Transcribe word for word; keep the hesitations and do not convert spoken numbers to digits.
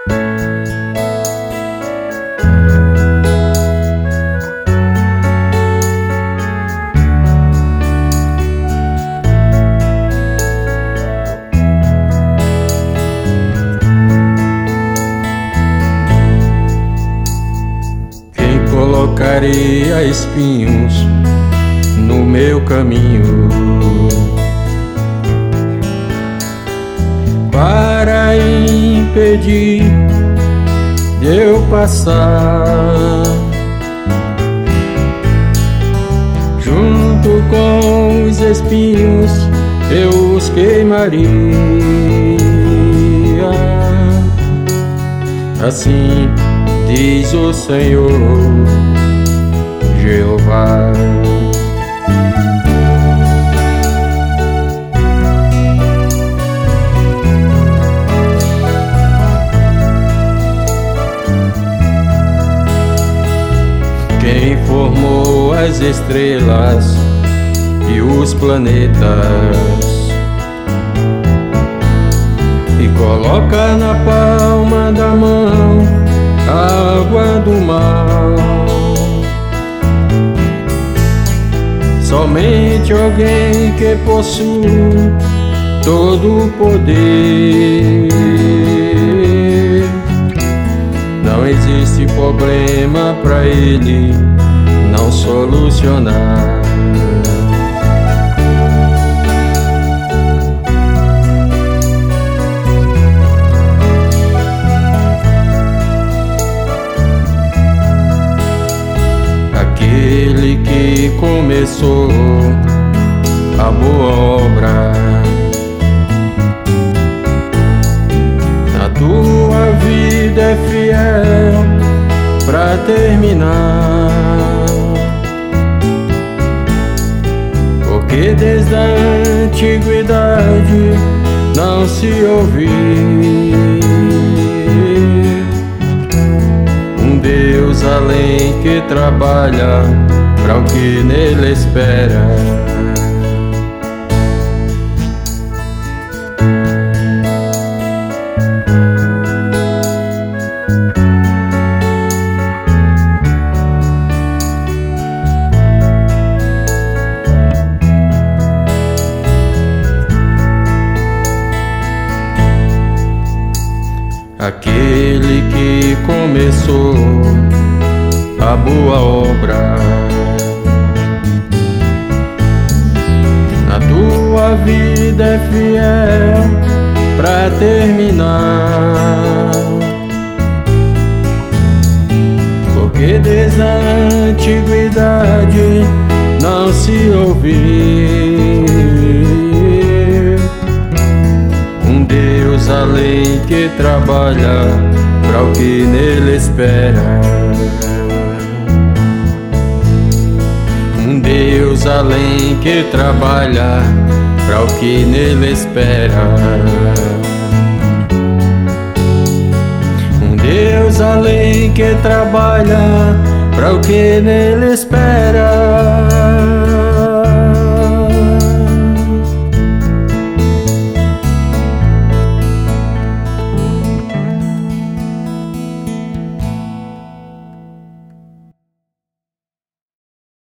Colocaria espinhos no meu caminho para impedir de eu passar. Junto com os espinhos eu os queimaria. Assim diz o Senhor Jeová. Quem formou as estrelas e os planetas e coloca na palma da mão a água do mar. Somente alguém que possui todo o poder. Não existe problema para ele não solucionar. Aquele que começou a boa obra na tua vida é fiel pra terminar, porque desde a antiguidade não se ouviu um Deus além que trabalha para o que nele espera. Aquele que começou a boa obra na tua vida é fiel pra terminar, porque desde a antiguidade não se ouviu um Deus além que trabalha para o que nele espera. Um Deus além que trabalha para o que nele espera. Um Deus além que trabalha para o que nele espera.